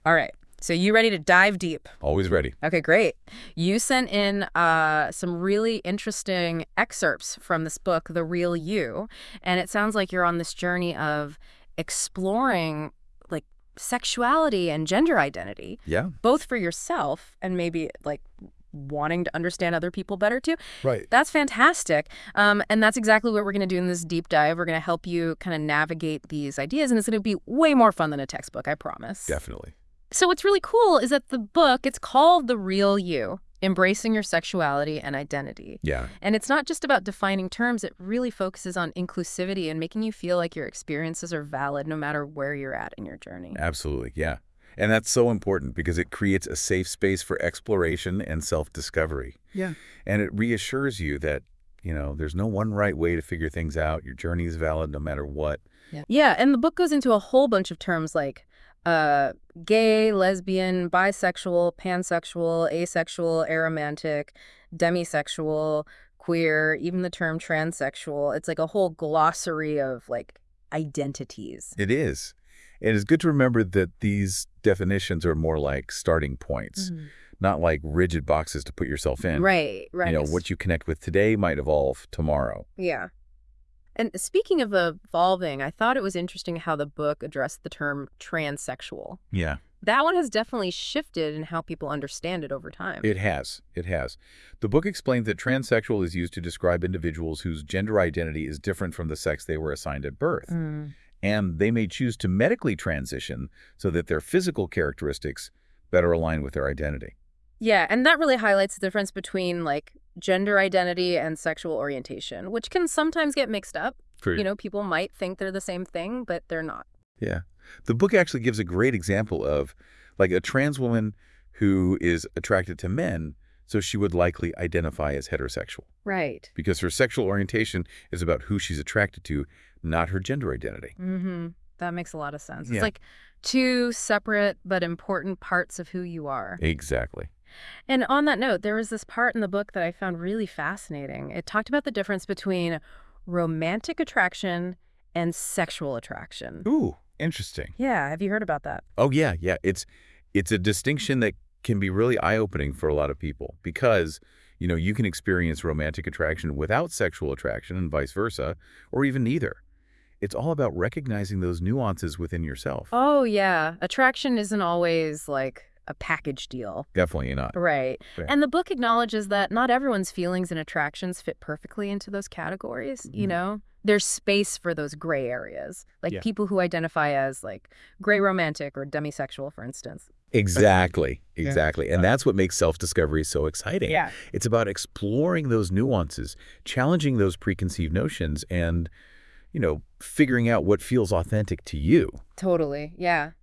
All right. So you ready to dive deep? Always ready. Okay, great. You sent in some really interesting excerpts from this book, The Real You, and it sounds like you're on this journey of exploring like sexuality and gender identity, Yeah. both for yourself and maybe like wanting to understand other people better too. Right. That's fantastic. And that's exactly what we're going to do in this deep dive. We're going to help you kind of navigate these ideas, and it's going to be way more fun than a textbook, I promise. Definitely. So what's really cool is that the book, it's called The Real You, Embracing Your Sexuality and Identity. Yeah. And it's not just about defining terms, it really focuses on inclusivity and making you feel like your experiences are valid no matter where you're at in your journey. Absolutely. Yeah. And that's so important because it creates a safe space for exploration and self-discovery. Yeah. And it reassures you that, there's no one right way to figure things out. Your journey is valid no matter what. Yeah, and the book goes into a whole bunch of terms like gay, lesbian, bisexual, pansexual, asexual, aromantic, demisexual, queer, even the term transsexual. It's like a whole glossary of like identities. It is. And it's good to remember that these definitions are more like starting points, not like rigid boxes to put yourself in. Right, right. What you connect with today might evolve tomorrow. Yeah. And speaking of evolving, I thought it was interesting how the book addressed the term transsexual. Yeah. That one has definitely shifted in how people understand it over time. It has. It has. The book explains that transsexual is used to describe individuals whose gender identity is different from the sex they were assigned at birth. And they may choose to medically transition so that their physical characteristics better align with their identity. Yeah, and that really highlights the difference between like gender identity and sexual orientation, which can sometimes get mixed up. True. People might think they're the same thing, but they're not. Yeah. The book actually gives a great example of like a trans woman who is attracted to men, so she would likely identify as heterosexual. Right. Because her sexual orientation is about who she's attracted to, not her gender identity. That makes a lot of sense. Yeah. It's like two separate but important parts of who you are. Exactly. And on that note, there was this part in the book that I found really fascinating. It talked about the difference between romantic attraction and sexual attraction. Ooh, interesting. Yeah, have you heard about that? Oh, yeah, yeah. It's a distinction that can be really eye-opening for a lot of people because, you can experience romantic attraction without sexual attraction and vice versa, or even neither. It's all about recognizing those nuances within yourself. Oh, yeah. Attraction isn't always like a package deal. Definitely not. Right. Right. And the book acknowledges that not everyone's feelings and attractions fit perfectly into those categories, There's space for those gray areas, like Yeah. people who identify as like gray romantic or demisexual, for instance. Exactly. Exactly. And that's what makes self-discovery so exciting. Yeah. It's about exploring those nuances, challenging those preconceived notions, and, figuring out what feels authentic to you. Totally. Yeah.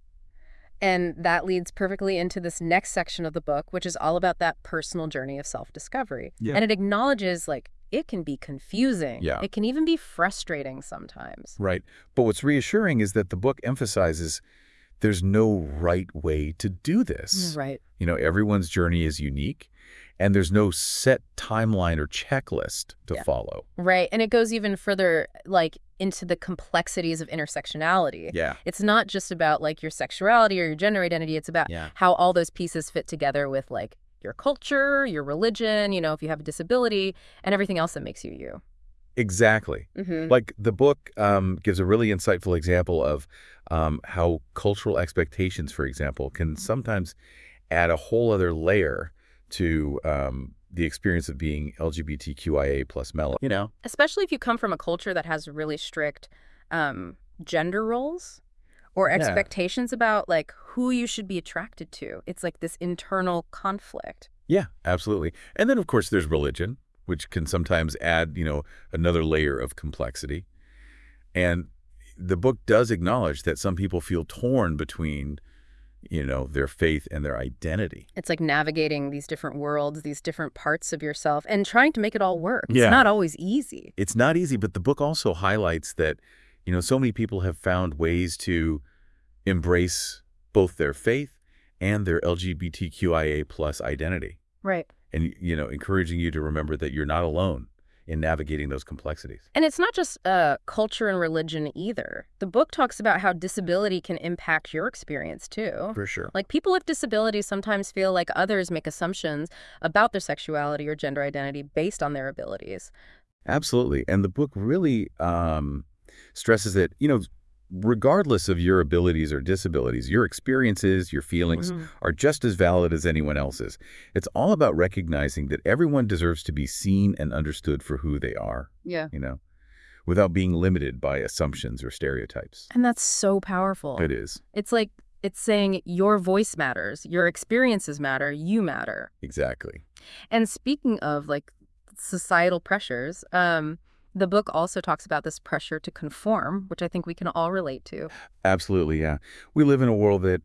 And that leads perfectly into this next section of the book, which is all about that personal journey of self-discovery. Yeah. And it acknowledges like it can be confusing. Yeah. It can even be frustrating sometimes. Right. But what's reassuring is that the book emphasizes there's no right way to do this. Right. Everyone's journey is unique, and there's no set timeline or checklist to follow. Right. And it goes even further, like, into the complexities of intersectionality. Yeah. It's not just about, like, your sexuality or your gender identity. It's about how all those pieces fit together with, like, your culture, your religion, if you have a disability, and everything else that makes you you. Exactly. Like the book gives a really insightful example of how cultural expectations, for example, can sometimes add a whole other layer to the experience of being LGBTQIA plus mellow. Especially if you come from a culture that has really strict gender roles or expectations about like who you should be attracted to. It's like this internal conflict. Yeah, absolutely. And then, of course, there's religion, which can sometimes add, another layer of complexity. And the book does acknowledge that some people feel torn between, their faith and their identity. It's like navigating these different worlds, these different parts of yourself, and trying to make it all work. Yeah. It's not always easy. It's not easy, but the book also highlights that, so many people have found ways to embrace both their faith and their LGBTQIA plus identity. Right. And, encouraging you to remember that you're not alone in navigating those complexities. And it's not just culture and religion either. The book talks about how disability can impact your experience too. For sure. Like people with disabilities sometimes feel like others make assumptions about their sexuality or gender identity based on their abilities. Absolutely. And the book really stresses that, regardless of your abilities or disabilities, your experiences, your feelings are just as valid as anyone else's. It's all about recognizing that everyone deserves to be seen and understood for who they are. Yeah. Without being limited by assumptions or stereotypes. And that's so powerful. It is. It's like it's saying your voice matters, your experiences matter, you matter. Exactly. And speaking of like societal pressures, the book also talks about this pressure to conform, which I think we can all relate to. Absolutely, yeah. We live in a world that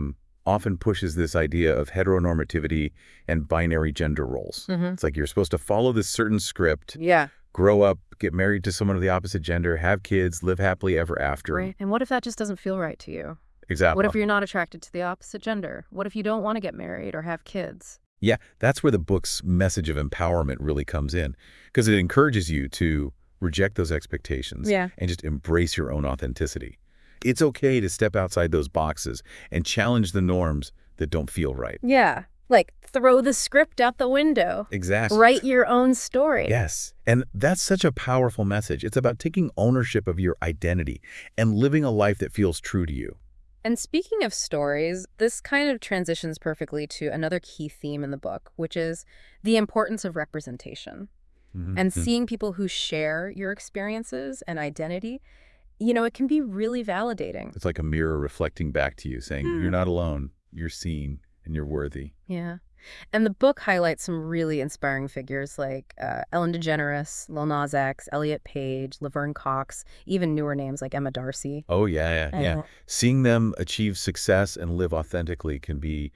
often pushes this idea of heteronormativity and binary gender roles. It's like you're supposed to follow this certain script, grow up, get married to someone of the opposite gender, have kids, live happily ever after. Right. And what if that just doesn't feel right to you? Exactly. What if you're not attracted to the opposite gender? What if you don't want to get married or have kids? Yeah, that's where the book's message of empowerment really comes in, because it encourages you to reject those expectations and just embrace your own authenticity. It's okay to step outside those boxes and challenge the norms that don't feel right. Yeah, like throw the script out the window. Exactly. Write your own story. Yes, and that's such a powerful message. It's about taking ownership of your identity and living a life that feels true to you. And speaking of stories, this kind of transitions perfectly to another key theme in the book, which is the importance of representation. And seeing people who share your experiences and identity, it can be really validating. It's like a mirror reflecting back to you, saying, you're not alone, you're seen, and you're worthy. Yeah. And the book highlights some really inspiring figures like Ellen DeGeneres, Lil Nas X, Elliot Page, Laverne Cox, even newer names like Emma Darcy. Oh, yeah. Seeing them achieve success and live authentically can be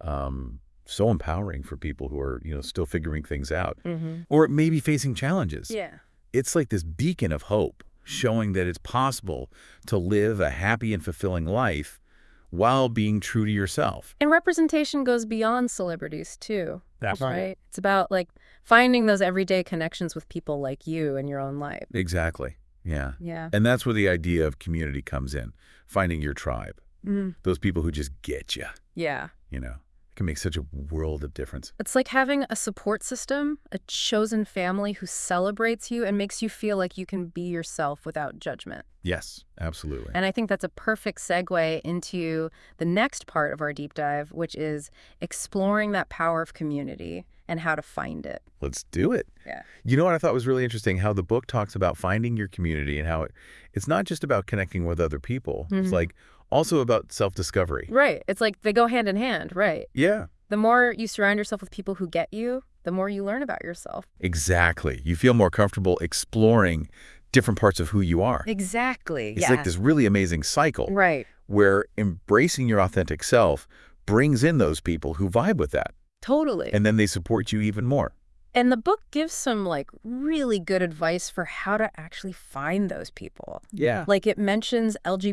so empowering for people who are, still figuring things out or maybe facing challenges. Yeah. It's like this beacon of hope showing that it's possible to live a happy and fulfilling life while being true to yourself. And representation goes beyond celebrities too. That's right. It's about like finding those everyday connections with people like you in your own life. Exactly. Yeah. Yeah. And that's where the idea of community comes in, finding your tribe. Those people who just get you. Yeah. Can make such a world of difference. It's like having a support system, a chosen family who celebrates you and makes you feel like you can be yourself without judgment. Yes, absolutely. And I think that's a perfect segue into the next part of our deep dive, which is exploring that power of community and how to find it. Let's do it. Yeah. You know what I thought was really interesting? How the book talks about finding your community and how it's not just about connecting with other people. It's like also about self-discovery. Right. It's like they go hand in hand, right? Yeah. The more you surround yourself with people who get you, the more you learn about yourself. Exactly. You feel more comfortable exploring different parts of who you are. Exactly. It's like this really amazing cycle. Right. Where embracing your authentic self brings in those people who vibe with that. Totally. And then they support you even more. And the book gives some like really good advice for how to actually find those people. Yeah. Like it mentions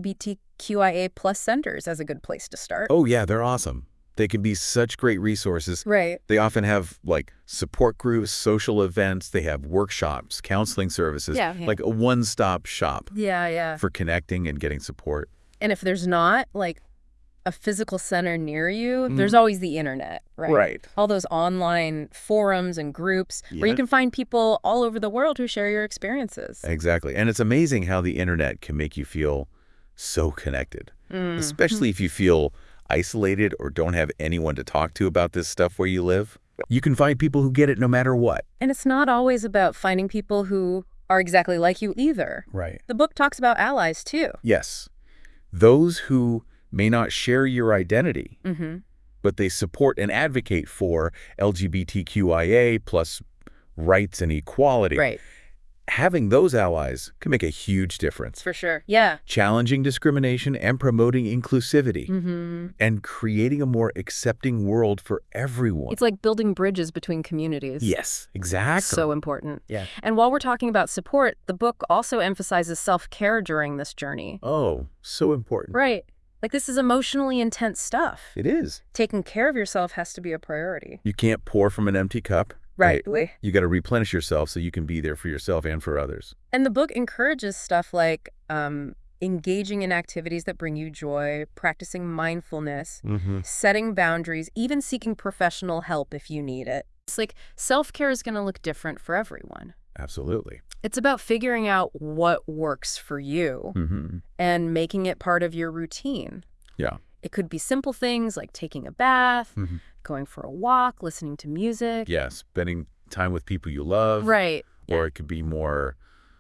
LGBTQIA+ centers as a good place to start. Oh, yeah, they're awesome. They can be such great resources. Right. They often have like support groups, social events. They have workshops, counseling services, like a one-stop shop. Yeah. For connecting and getting support. And if there's not like a physical center near you, there's always the internet, right? Right. All those online forums and groups where you can find people all over the world who share your experiences. Exactly. And it's amazing how the internet can make you feel so connected, especially if you feel isolated or don't have anyone to talk to about this stuff where you live. You can find people who get it no matter what. And it's not always about finding people who are exactly like you either. Right. The book talks about allies too. Yes. Those who may not share your identity, but they support and advocate for LGBTQIA plus rights and equality. Right. Having those allies can make a huge difference. For sure. Yeah. Challenging discrimination and promoting inclusivity and creating a more accepting world for everyone. It's like building bridges between communities. Yes, exactly. So important. Yeah. And while we're talking about support, the book also emphasizes self-care during this journey. Oh, so important. Right. Like this is emotionally intense stuff. It is. Taking care of yourself has to be a priority. You can't pour from an empty cup. Right. You got to replenish yourself so you can be there for yourself and for others. And the book encourages stuff like engaging in activities that bring you joy, practicing mindfulness, setting boundaries, even seeking professional help if you need it. It's like self-care is going to look different for everyone. Absolutely. It's about figuring out what works for you and making it part of your routine. Yeah. It could be simple things like taking a bath, going for a walk, listening to music. Yeah, spending time with people you love. Right. Or it could be more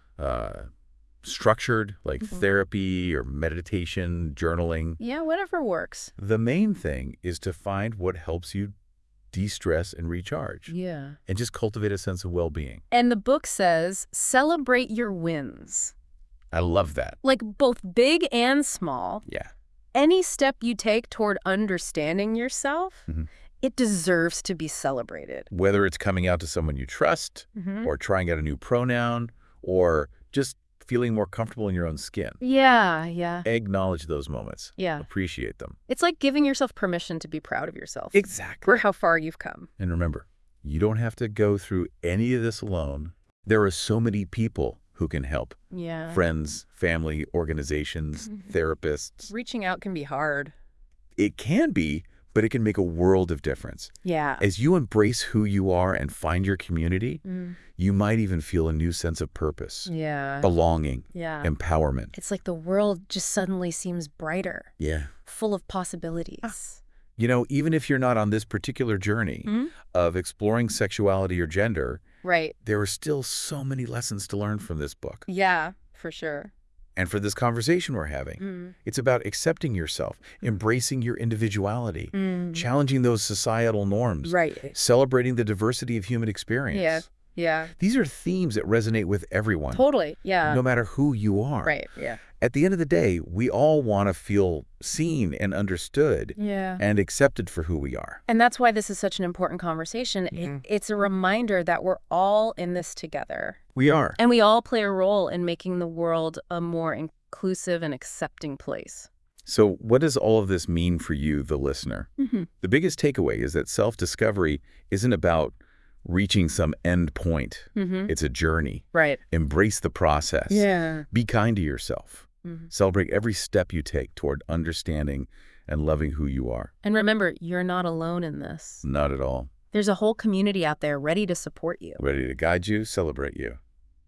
structured, like therapy or meditation, journaling. Yeah, whatever works. The main thing is to find what helps you de-stress and recharge. Yeah. And just cultivate a sense of well-being. And the book says, celebrate your wins. I love that. Like both big and small. Yeah. Any step you take toward understanding yourself, it deserves to be celebrated. Whether it's coming out to someone you trust, or trying out a new pronoun, or just feeling more comfortable in your own skin. Yeah. Acknowledge those moments. Yeah. Appreciate them. It's like giving yourself permission to be proud of yourself. Exactly. For how far you've come. And remember, you don't have to go through any of this alone. There are so many people who can help. Yeah. Friends, family, organizations, therapists. Reaching out can be hard. It can be, but it can make a world of difference. Yeah. As you embrace who you are and find your community, you might even feel a new sense of purpose, belonging, empowerment. It's like the world just suddenly seems brighter. Yeah. Full of possibilities. You know, even if you're not on this particular journey of exploring sexuality or gender, there are still so many lessons to learn from this book. Yeah, for sure. And for this conversation we're having, it's about accepting yourself, embracing your individuality, challenging those societal norms, celebrating the diversity of human experience. Yeah. These are themes that resonate with everyone. Totally, yeah. No matter who you are. Right, yeah. At the end of the day, we all want to feel seen and understood and accepted for who we are. And that's why this is such an important conversation. It's a reminder that we're all in this together. We are. And we all play a role in making the world a more inclusive and accepting place. So what does all of this mean for you, the listener? The biggest takeaway is that self-discovery isn't about reaching some end point. It's a journey. Right. Embrace the process. Yeah. Be kind to yourself. Celebrate every step you take toward understanding and loving who you are. And remember, you're not alone in this. Not at all. There's a whole community out there ready to support you. Ready to guide you, celebrate you.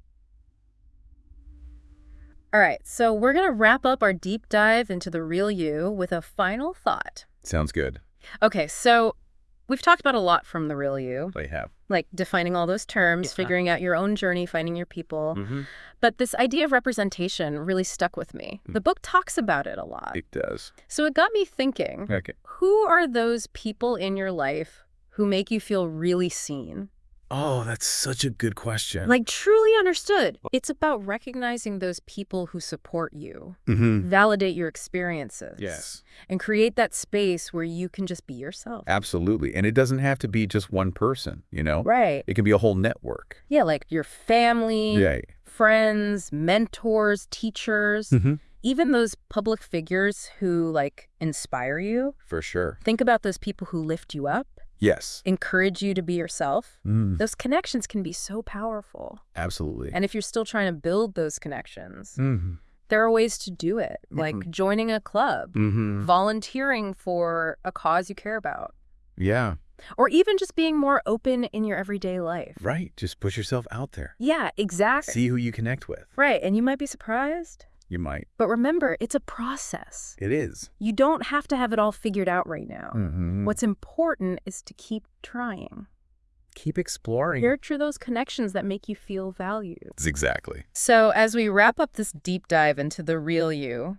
All right, so we're going to wrap up our deep dive into the real you with a final thought. Sounds good. Okay, so we've talked about a lot from the real you. They have. Like defining all those terms, figuring out your own journey, finding your people. But this idea of representation really stuck with me. The book talks about it a lot. It does. So it got me thinking, who are those people in your life who make you feel really seen? Oh, that's such a good question. Like truly understood. It's about recognizing those people who support you, validate your experiences, and create that space where you can just be yourself. Absolutely. And it doesn't have to be just one person, you know? Right. It can be a whole network. Yeah, like your family, friends, mentors, teachers, even those public figures who like inspire you. For sure. Think about those people who lift you up. Yes. Encourage you to be yourself. Those connections can be so powerful. Absolutely. And if you're still trying to build those connections, there are ways to do it, like joining a club, volunteering for a cause you care about. Yeah. Or even just being more open in your everyday life. Right. Just push yourself out there. Yeah, exactly. See who you connect with. Right. And you might be surprised. You might. But remember, it's a process. It is. You don't have to have it all figured out right now. What's important is to keep trying. Keep exploring. Nurture those connections that make you feel valued. Exactly. So as we wrap up this deep dive into the real you,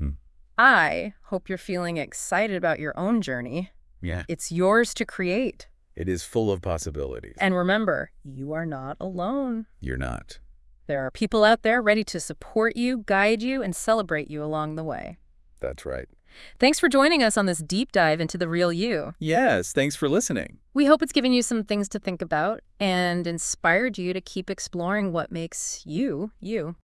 I hope you're feeling excited about your own journey. Yeah. It's yours to create. It is full of possibilities. And remember, you are not alone. You're not. There are people out there ready to support you, guide you, and celebrate you along the way. That's right. Thanks for joining us on this deep dive into the real you. Yes, thanks for listening. We hope it's given you some things to think about and inspired you to keep exploring what makes you, you.